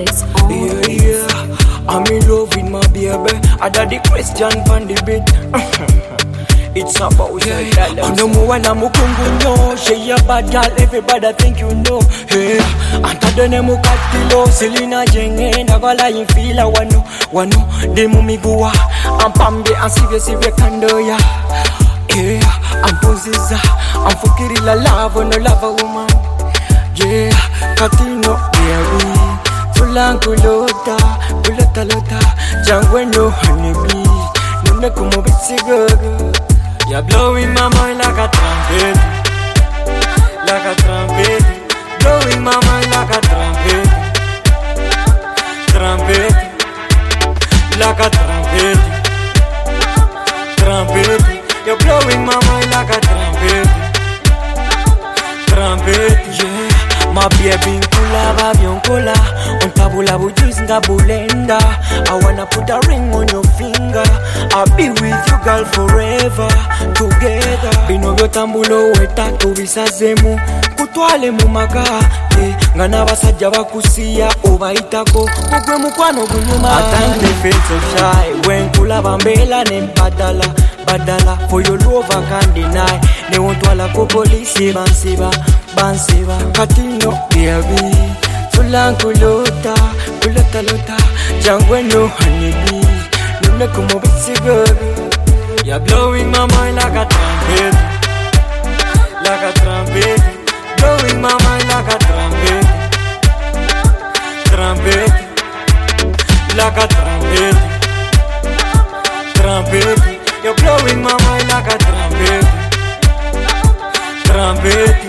Alex on Yeah, yeah, I'm in love with my baby. I got the question from the beat. It's about that. I know more when I'm a she a bad girl, everybody think you know. Hey, and I don't know Katilo, Selena Jenge, Navala in Fila, wano, Demo Migua, and Pambe, and Sive Kandoya. Yeah, I'm Posiza, I'm Fukirilla love, no love a woman. Yeah, Katino, yeah, Tulankulota, Pulatalota, Jangweno, honeybee, no Nakumo Bitsigo. You're blowing my mind like a trumpet, like a trumpet. Blowing my mind like a trumpet, trumpet, like a trumpet, trumpet. You're blowing my mind like a trumpet, trumpet. Yeah, my baby kula babion kula, untabula bujis ngabulenda. I wanna put a ring on your finger. I'll be with you, girl, forever. Together, bino byotambulo weta kubisazemu kutwale mu maka ngana basajja bakusiya obayitako kugwe mukwano gunyuma. I can't feel so shy when kulaba mbela nempadala badala for your love I can't deny. Ne wontwala ko police bansiba katino baby tulankulota kulatalota jangweno honeybee nune kumo bitsigo. You're blowing my mind like a trumpet, like a trumpet. Blowing my mind like a trumpet, trumpet, like a trumpet, trumpet. You're blowing my mind like a trumpet, trumpet.